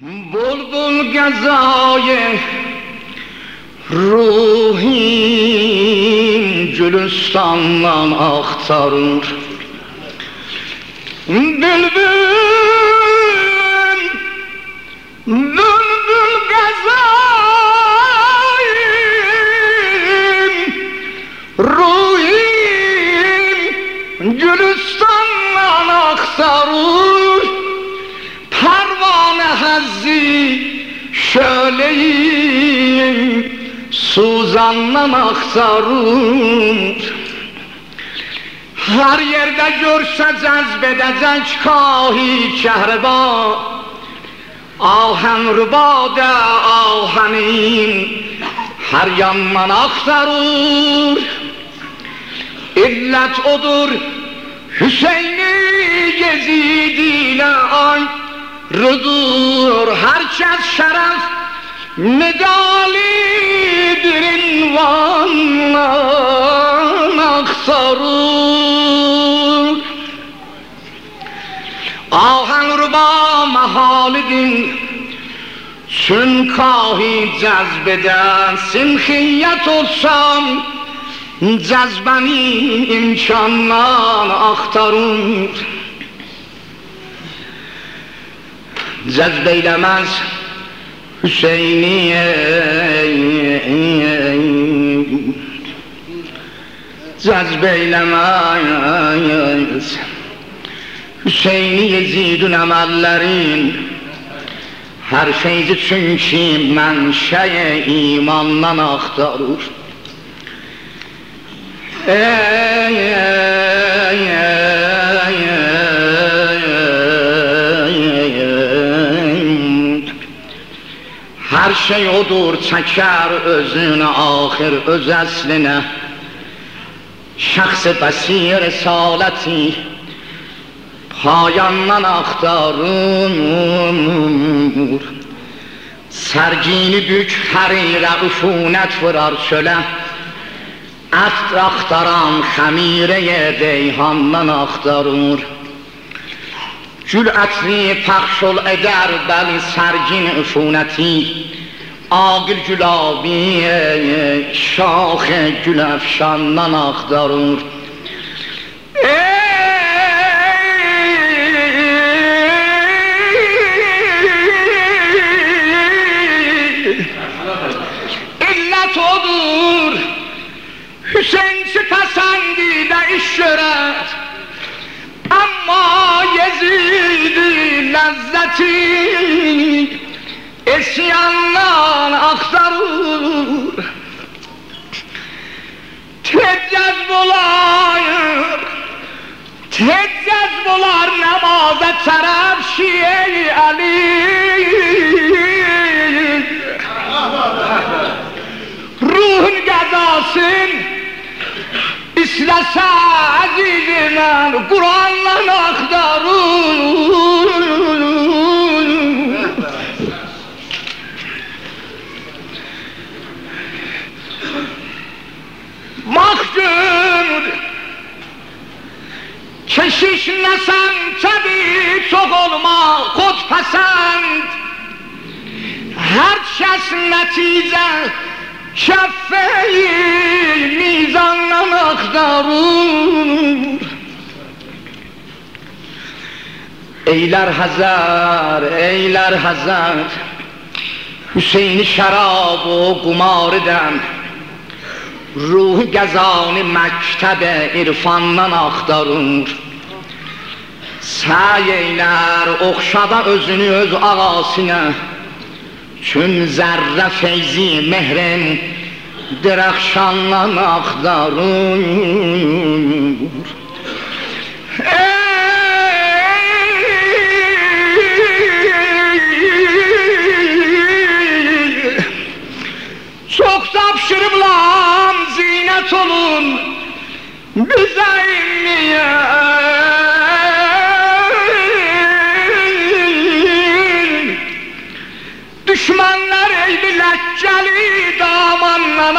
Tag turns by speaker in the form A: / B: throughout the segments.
A: بلبل غذای ruhim gülüstandan aktarır. Bülbül gazayım, ruhim gülüstandan aktarır. Pervane hazzi şöleyim, suzandan aktarır. Her yerde görse cezbedecek kahi kehriba, ahen rübade ahenin her yandan aktarır. İllet odur Hüseyin'i Yezidiyle ayrıdır. Herkes şeref medalidir invandan aktarır. Ahen rüba mehalidin çün kahi cezbeden simhiyet olsam cezbeni imkandan aktarır. Cezbeylemez Hüseyin'i cezbeylemez Hüseyin'i Yezid'ün emellerin her şeyci çünkü menşe imandan aktarır. Her şey odur çeker özüne ahir öz esline. Şahs-ı besir risaleti payandan aktarır. Sergini bük harire üfunet vurar çöle. Ət aktaran xəmirəyə deyhandan aktarır. Gül ətri pəxşol edər bəli sərgin üfunəti. Ağır gülabi şax gül əfşandan aktarır. İllət odur Hüseyin pəsəndidə iş görər. Amma Yezidi ləzzəti isyandan aktarır. Tez bular namaza tərəf Şiye-i Ali. Ruhun qəzasın İsləsə əzizimən Qur'anla aktarır. Mahkum keşiş nəsən təbi çox olma xodpəsənd. Hər kəs nəticə şəffəyi mizandan aktarır. Eylər həzər Hüseyin'i şərab o qumar edən. Ruh gəzani məktəbə irfandan aktarır. Səy eylər oxşada özünü öz ağasına. Çün zərrə feyzi mehrin dirəxşandan aktarır. Çok tapşırıblam zinət olun bizə inniyə. Düşmanlar eybi ləccəli damandan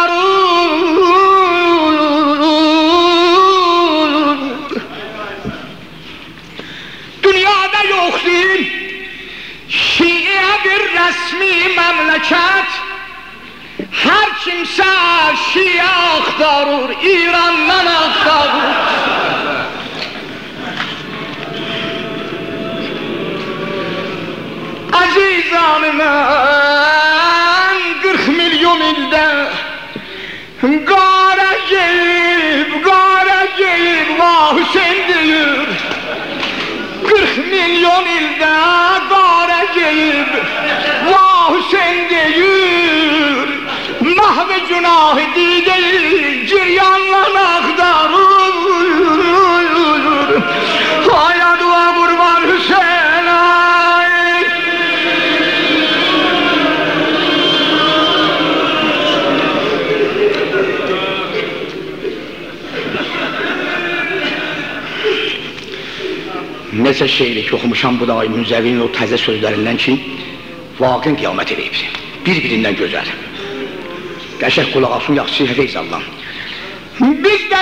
A: aktarır. Dünyada yoxdur Şii rəsmi məmləkət hər kimsə şiə axtarır, İrandan axtarır. Əzizanı mən 40 milyon ildə qara geyib, vah Hüseyin deyir. 40 milyon ildə qara geyib, vah Hüseyin deyir. Mahv-ı günah-ı deyir, giryanlan axtarır. Aya dua qurban Hüseyin ay. Nəsə şeylik oxumuşam bu da Müzəvvinin o təzə sözlərindən ki, vaqin qiyamət edib, bir-birindən gözəl. Qəşək qulaq asın, yaxşı Feyz Allah. Biz də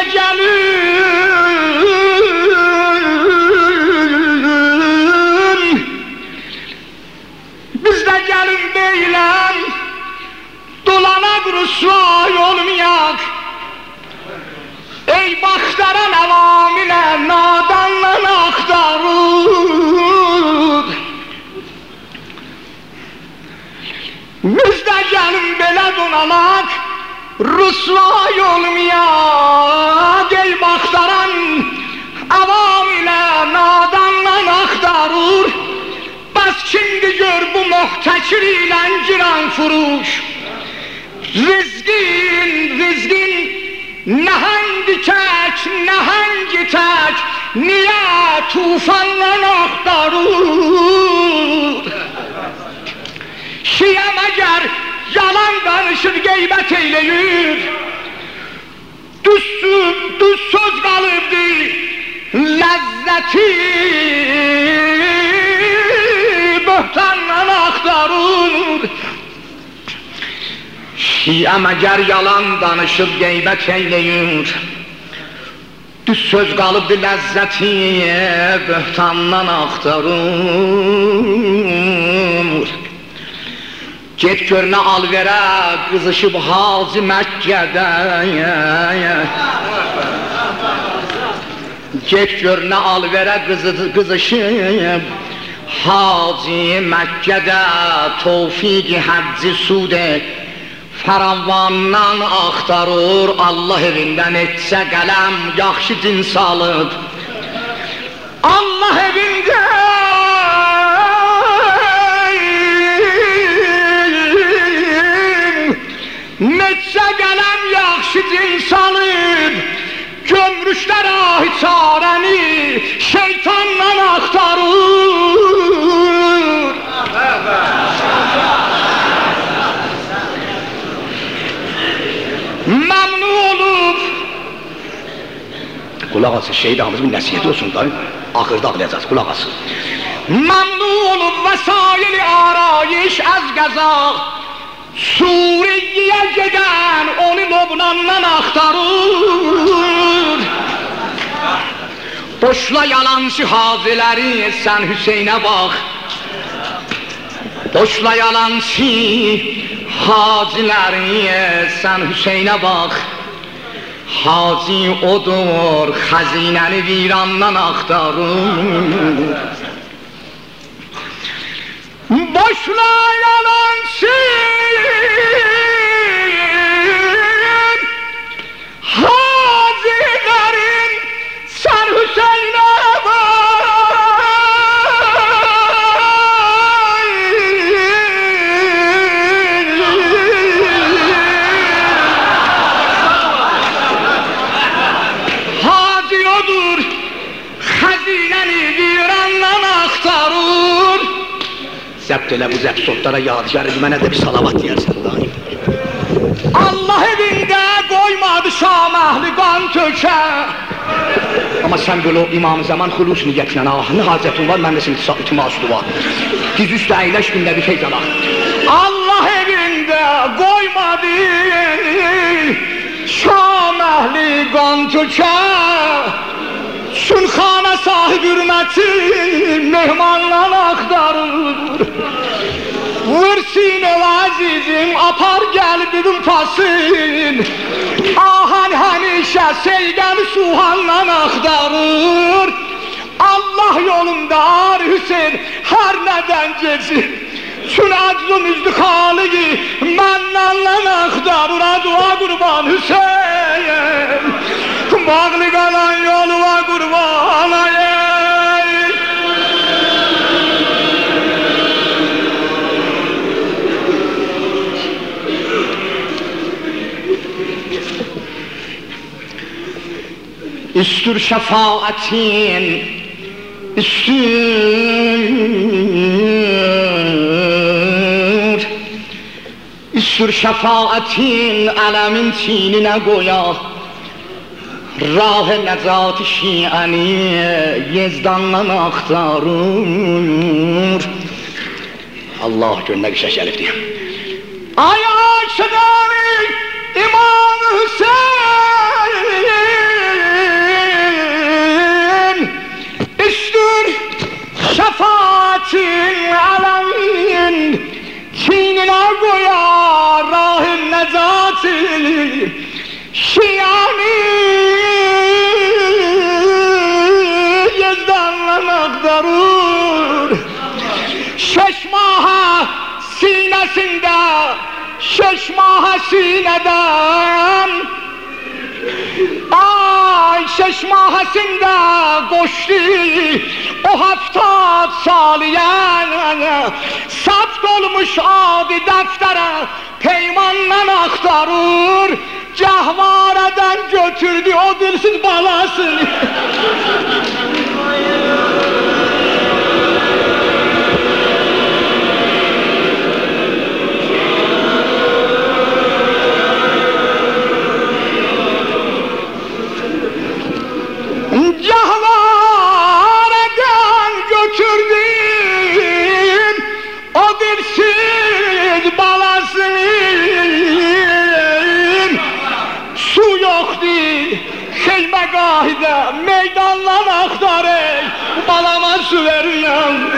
A: gəlin deyiləm, dolanaq rüsvay olmayaq. Ey baxtaran əvamilə nadanlan axtarır. Biz də gəlin belə dolanaq, rüsvay olmayaq. Ey baxtaran əvamilə nadanlan axtarır. Bəs kimdir gör bu muhtəkir ilə giran furuş. Rizqin nəhəngi tək, niyə tufandan axtarır? Şiə məgər yalan danışır, qeybət eyləyir. Düz söz qalıbdır, ləzzəti böhtandan axtarır. Şiə məgər yalan danışır, qeybət eyləyir. Düz söz qalıbdır, ləzzəti böhtandan axtarır. Get gör nə alverə qızışıb Hacı Məkkədə. Get gör nə alverə qızışıb Hacı Məkkədə. Tövfiq-i həbci sude faravandan axtarır. Allah evindən etsə qələm yaxşı cins alıb. Allah evində netsə qələm yaxşı cins alıb. Gömrüşlər ahi çarəni şeytandan axtarır. Məmnu olub. Qulaq asın, şehid ağımızın nəsiyyəti olsun da, axırda ağlayacaq, qulaq asın. Məmnu olub vəsail-i arayiş az qəza, Suriye'ye gedən onu Lobnandan axtarır. Boşla yalançı haziləri sən Hüseynə bax. Boşla yalançı haziləri sən Hüseynə bax. Hazi odur, xəzinəni virandan axtarır. Boşla yalançı hazilərin sən Hüseynə Hazi odur, xəzinəni virandan axtarır. Zəbt elə bu zəbsotlara yadigar edib, mənə də bir salavat deyərsən daim. Allah evində qoymadı şam əhli qan tökə. Amma sən belə İmam-ı Zaman xulus niyyətinə ahını hacətin var, məndə şimdi itimaslı var. Diz üstə əyləş gündə bir şey qalaq. Allah evində qoymadı şam əhli qan tökə. Sülxana sahib hürməti mehmandan axtarır. Vursin el azizim, apar gel dedim pasın. Ahan hamişe seyden suhandan aktarır. Allah yolunda Hüseyin her neden cezir. Çün aczumüzdü Halı'yı mennanla aktarır. Dua kurban Hüseyin, bağlı kalan yoluna kurban ayey. Üstür şefaatin, üstür şefaatin ələmin çininə qoya. Rah-ı nəcat-ı şiəni Yezdandan axtarır. Allah gönlünə qışa gəlibdir. Ay aşıqani İmam Hüseyin, üstür şefaatin ələmin çininə qoyar rah-ı nəcat-ı şiəni Yezdandan axtarır. Şeşmaha sinesinde, şeşmaha sineden, ay şeşmahasında koştu o haftat saliyen. Sapt olmuş adi deftere peymandan aktarır. Cahvareden götürdü o dilsiz balasını. Cahvareden götürdüm o dilsiz balasının. Su yoktu Xeymegahide meydanlar aktarır, balama su veriyordu.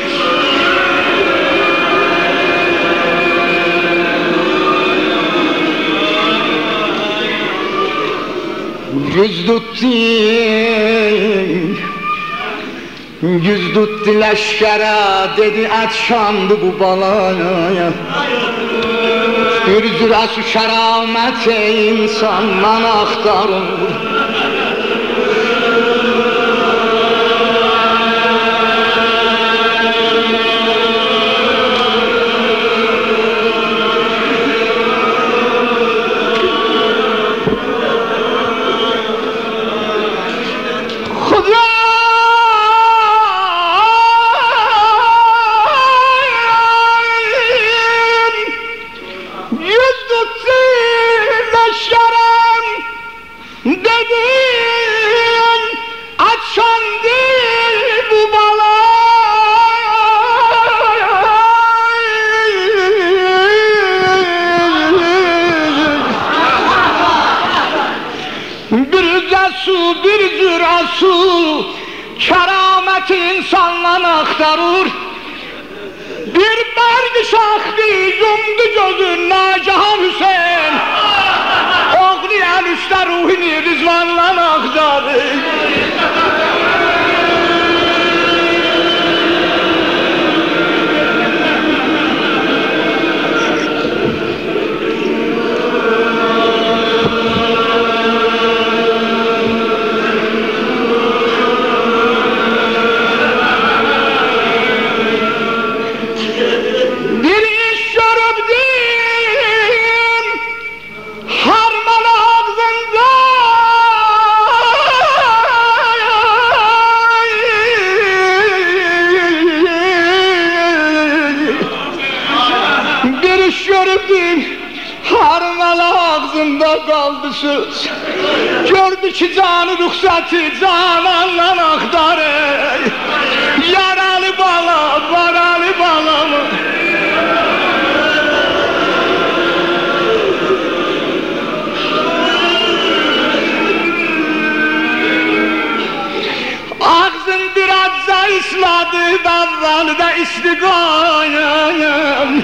A: Yüz tuttu leşkere, dedi etşandı bu balaya. Bir zürası keramet insandan aktarır. Bir zürası keramet insandan aktarır. Bir berdi şahdi yumdu gözün Nacahan Hüseyin. Oğlu el üstte ruhini Rızvan'dan aktarır. Kaldı söz, gördü ki canı ruhsatı cananla aktarır. Yaralı bala, varalı bala mı? Ağzın biraz da ısladı, davvalı da istiqayem.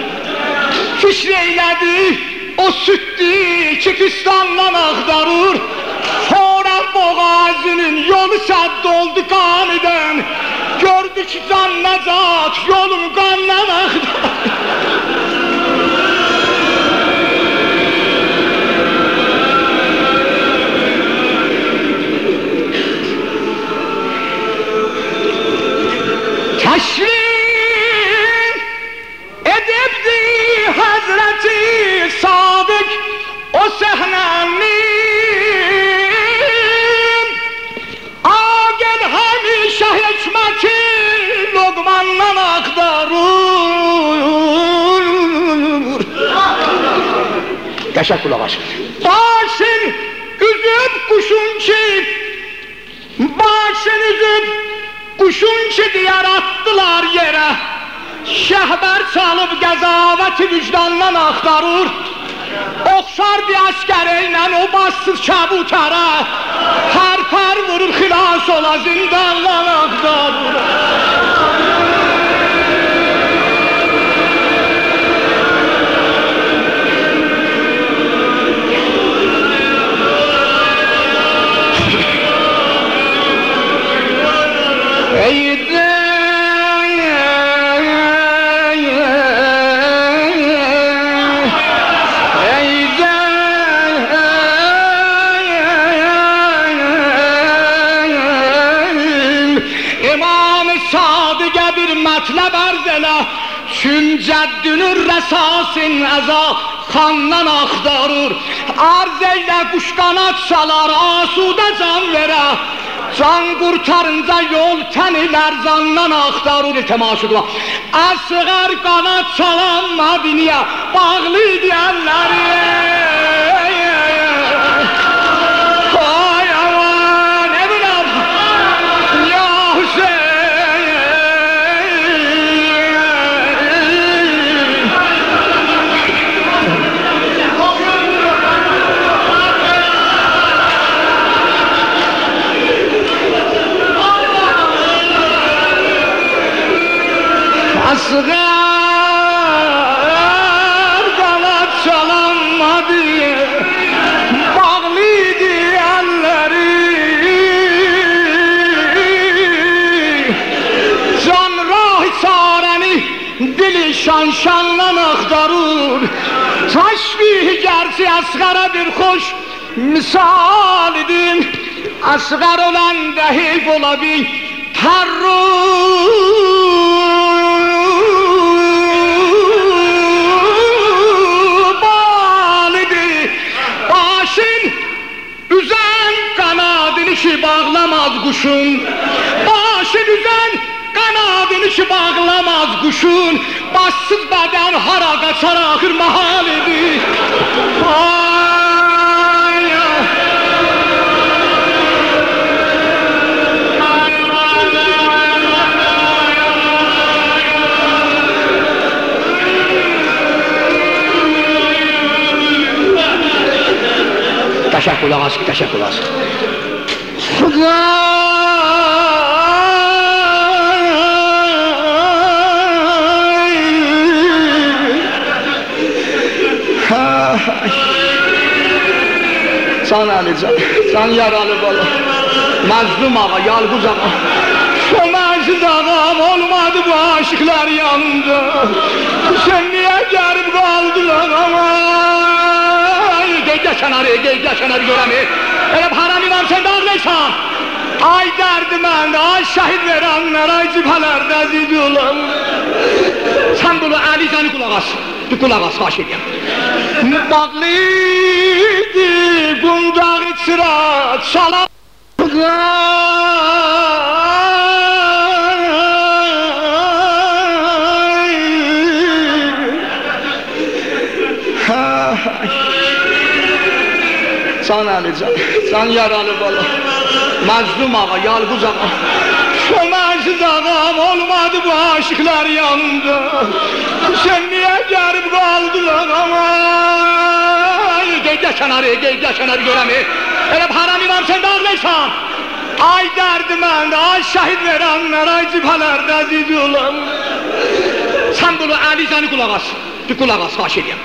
A: eylədi, o sütdü Çikistandan axtarır. Sonra boğazının yolu sədd oldu qanıdan. Gördü ki can nəcat, yolum qandan axtarır. Təşrif edibdi Həzrəti Sadık o səhnəni. Agel həmişə hikməti Loqmandan axtarır. Qəşəng qulaq asın. Başın üzüb quşun ki, başın üzüb quşun ki diyar atdılar yerə. Şəhbər çalıb qəzavəti vicdandan axtarır. Oxşar bir əskər ilə o bassız kəbutərə. Hər vurur xilas ola zindandan axtarır. Mətləb ərz elə, çün cəddünür rəsasin əza xandan axtarır. Arz eylə quş qanat salar, asudə can verə. Can qurtarınca yol tənilər zandan axtarır. Təmaşıqla əsğər qanat salan Madiniyə bağlı deyənləri. Əsğər qanat çalanmadı, bağlıydı əlləri. Can rah-ı çarəni dili şan-şandan axtarır. Təşbih gərçi əsğərə bir xoş misal idin. Əsğər öləndə heyf ola bil bağlamaz quşun, başı düzən qanadını ki bağlamaz quşun. Başsız bədən hara qaçar axır mahal edir. Qəşəng qulaq as, qəşəng qulaq as. Can Əlican, can yaralı bala, məzlum ağa, yalquz ağa. Şömənsiz ağam olmadı bu aşıqlar yanında. Sen niye gəlib qaldılar ama? Geydə kənarı görəmi. Elə haram imam sen dağlaysan. Ay derdi məndə, ay şəhid verənlər, ay cibhələrdə əziz olam. Sen bunu Əlicanı qulaq as, qulaq as, xaş edəyəm. Bağlıydı qundağı çırat, çalaq. Can Əlican, can yaralı bala, məzlum ağa, yalquz ağa. Şömənsiz ağam olmadı bu aşıqlar yanında. Sen niye gəlib qaldılar ama? Geydə kənarı görəmi. Elə haram imam sen dağlaysan. Ay derdi məndə, ay şəhid verənlər, ay cibhələrdə əziz olam. Sen bunu Əlicanı qulaq as, Bir qulaq as, xahiş edirəm.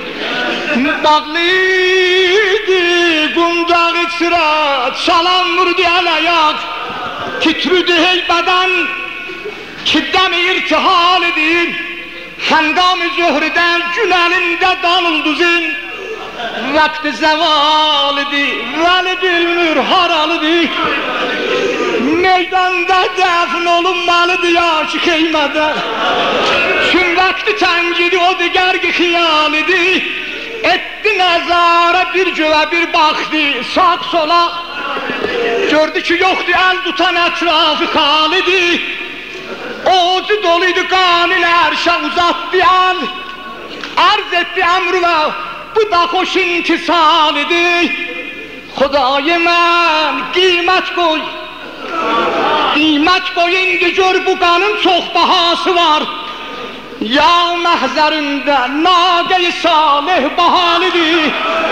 A: Bağlıydı qundağı çırat, şalan vurdu əl-ayaq, titrüdü heybədən, kiddəm-i irtihal edir, həndam-ı zöhrüdən gün əlində danulduzun, vakti zeval idi, veli bilmir haralıdır. Meydanda dəfn olunmalıdır yaşı xeymədə. Gün vakti təngidi o digərgi xiyal idi. Etdi nəzarə bir göğə bir baxdı sağ sola. Gördü ki yoxdur əl tutan ətrafı xalidi. Oğucu doluydu qanil ərşə uzatdı əl. Arz etdi əmrü və bu da xoş intisal idi. Xudayı mən qiymət qoy. Qiymət qoy indi gör bu qanın çox bahası var. Ya məhzərində naqə-i salih bahalidir.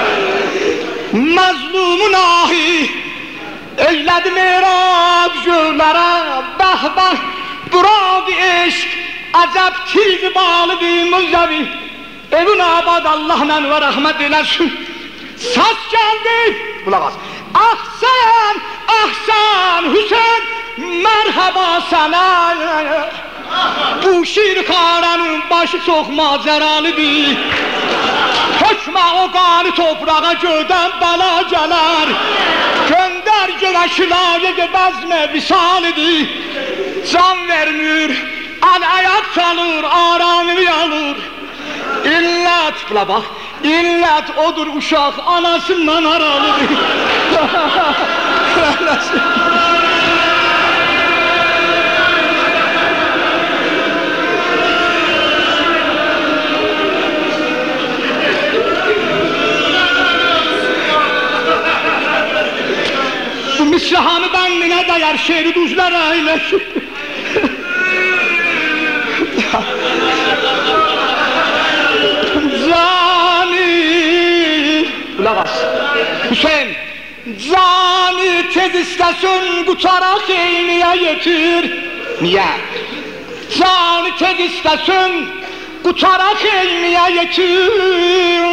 A: Məzlumun ahi eylədi merab göylərə. Bəh bəh buraq-ı eşq əcəb tiz balıdır müzəvi. Evin abad Allah'la ve rahmet eylesin. Saz geldi. Kulak as. Ahsen, ahsen Hüseyin, merhaba sana. Bu şirkaranın başı çok maceralıdır. Hökme o qanı toprağa göğden bala gələr. Gönder göğe şilayı bezme visalidir. Can vermir, el ayak çalır, aramını alır. İllet, bula bak, illet odur uşaq anasından aralıdır. Bu misrahanı bendine dayar, şehri düzler eyleşir. Hüseyin, cani tez istesin kutara xeyniye yetir. Niye? Cani tez istesin kutara xeyniye yetir.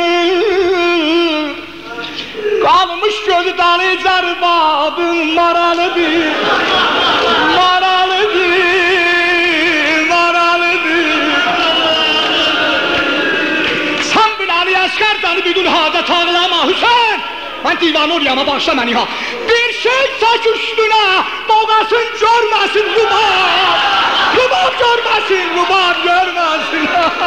A: Kalmış gözü dalı zerbabın maralıdır. Maralıdır, maralıdır. Sen Bilal-i Əsgərdanı bir gün hadet ağlama Hüseyin. Ben divan orayama başla beni ha. Bir şey saç üstüne boğasın görmesin Rubab. Rubab görmesin, Rubab görmesin.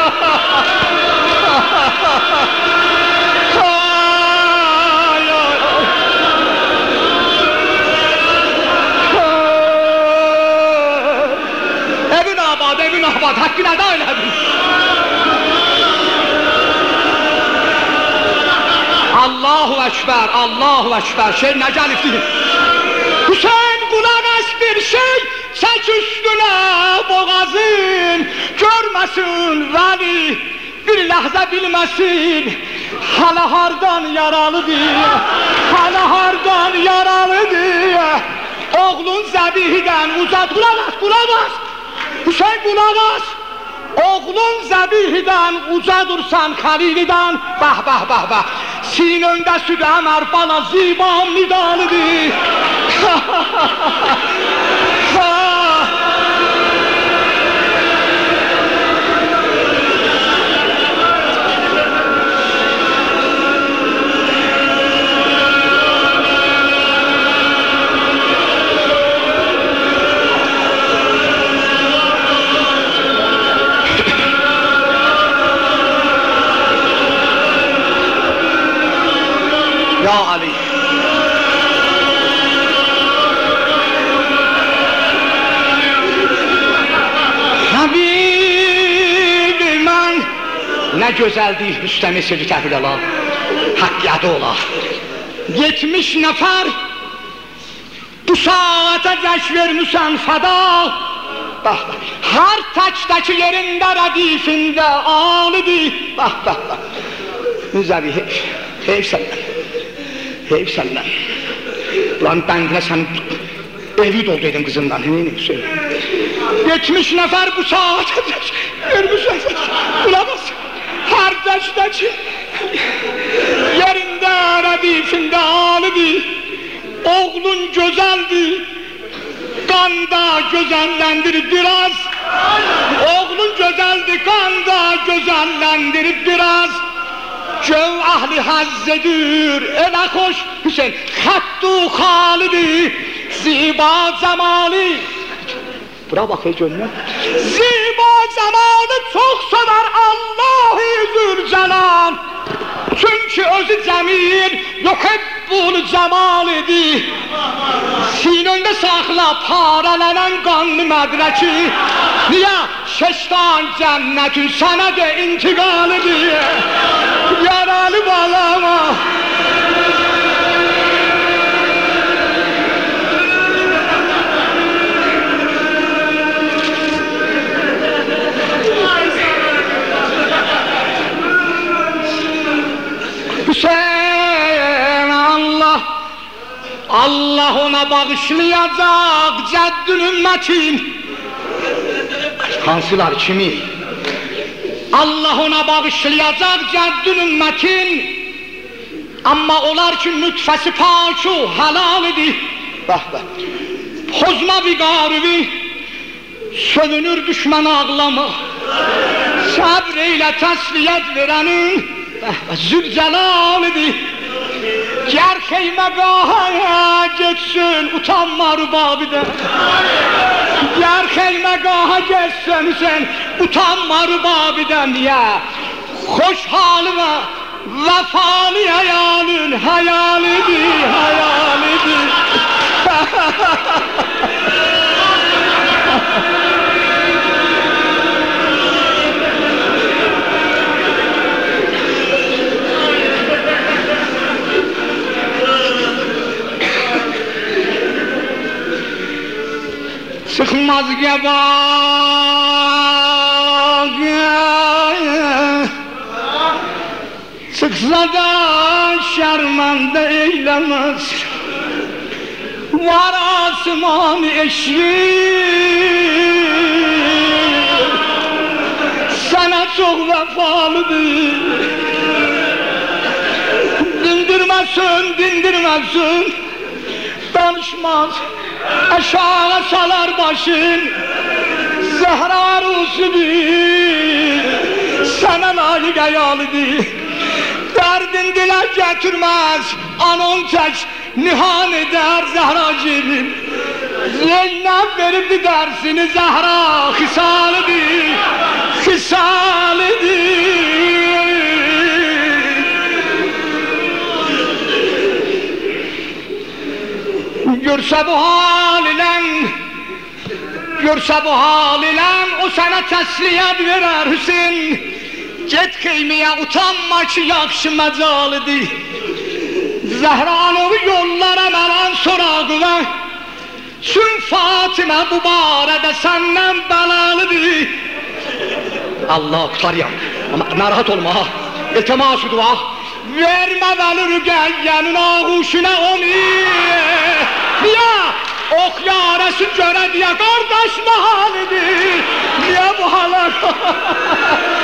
A: Evin abad, hakkına da öyledir. Allahu Ekber, Allahu Ekber. Şey ne gelifti? Hüseyin kulak aç bir şey, çek üstüne boğazın. Görmesin veli, bir lahza bilmesin. Hala hardan yaralıdır, hala hardan yaralıdır. Oğlun zəbihdən uzat, kulak aç, kulak aç. Hüseyin kulak aç. Oğlun zəbihdən uzadırsan Xəlilidən. Bah bah bah bah. Sin öndə süd əmər bana zibam nidalıdır. Ya Ali. Habibim mən nə gözəldir Rüstəmi sirri kəhil ola, haqqiyədə ola. 70 nəfər bu saate zəş vermişsən fəda. Bax, bax, hər təkdəki yerində rədifində alidir. Bax, bax, bax. Müzəvi, heyf səndən. Heyf səndən. Ulan bəndinə sən evit olduydun qızından, neyini söyle. 70 nəfər bu saate zəş vermişsən. Ulan, hər başdaki yerində rədifində alidir. Oğlun gözəldir, qanda gözəlləndirib biraz. Oğlun gözəldir, qanda gözəlləndirib biraz. Göv ahli hazzedir, elə xoş Hüseyin, xəttu xalidir, ziba cəmali. Bura bax ey gönlüm. Ziba cəmalı çox sever Allah-ı Zülcelal. Çünkü özü cemil, yuhibbul cemalidir. Sinöndə saxla paralenen qanlı mədrəki. Niyə? Şeştan cənnətin sənə də intiqalıdır. Yaralı balama. Hüseyin Allah ona bağışlayacak Ceddül ümmetin. Hansılar kimi? Allah ona bağışlayacak Ceddül ümmetin. Amma onlar ki nütfəsi paku halal idi. Bax bax. Pozma bir qaribi, sövünür düşmən ağlama. Səbr ilə təsliyyət verənin Zülcelal idi. Ger xeyməgaha geçsin, utanma rübabidən. Ger xeyməgaha geçsin sen, utanma rübabidən. Niyə? Xoş halı və vəfalı hayalın hayalidir, hayalidir. Çıkmaz gebak, çıksa da şermende eylemez. Var asman eşrik, sana çok vefalıdır. Dindirmesin, dindirmesin, danışmaz. Aşağı salar başın, Zehra Rusu'dur, sana layık ayalıdır. Derdin dile getirmez, anon tek nihan eder Zehracığım. Zeynep veripti dersini Zehra, hisalıdır, hisalıdır. Görse bu hal ile o sana təsliyyət verər Hüseyin. Get xeymiyə utanma ki yaxşı məcalıdır. Zehranovu yollara mənən sorağına, Çün Fatimə bu barədə səndən bəlalıdır. Allah tutarıyam, ama narahat olma ha, iltiması dua. Vermə vəli rüqəyyənin ağuşuna onu. Niyə? Ok yarəsi görə deyə qardaş mahalidir. Niyə bu halar?